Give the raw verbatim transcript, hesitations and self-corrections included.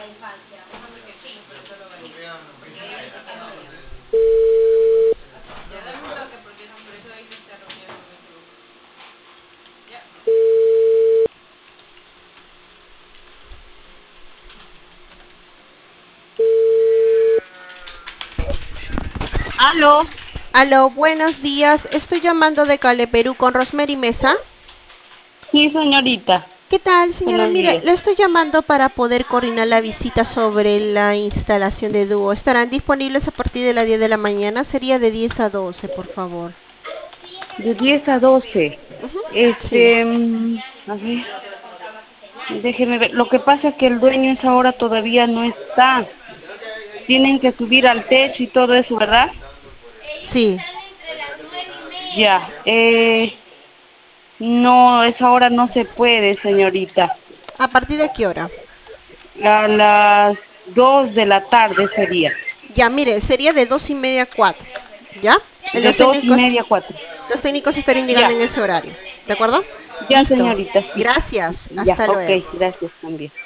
Aló. Aló, buenos días. Estoy llamando de Cale, Perú con Rosemary Mesa. Sí, señorita. ¿Qué tal, señora? Buenos Mire, días. le estoy llamando para poder coordinar la visita sobre la instalación de dúo. ¿Estarán disponibles a partir de las diez de la mañana? Sería de diez a doce, por favor. De diez a doce. Ujú. Sí. Este, mm, a ver, déjeme ver. Lo que pasa es que el dueño esa hora todavía no está. Tienen que subir al techo y todo eso, ¿verdad? Sí. Ya. Eh, no, esa hora no se puede, señorita. ¿A partir de qué hora? A las dos de la tarde sería. Ya, mire, sería de dos y media a cuatro. ¿Ya? Eh, De Los dos y técnicos, media a cuatro. los técnicos estarían llegando Ya. en ese horario. ¿De acuerdo? Ya, Listo. señorita, sí. Gracias. Ya, Hasta ok. luego. Gracias también.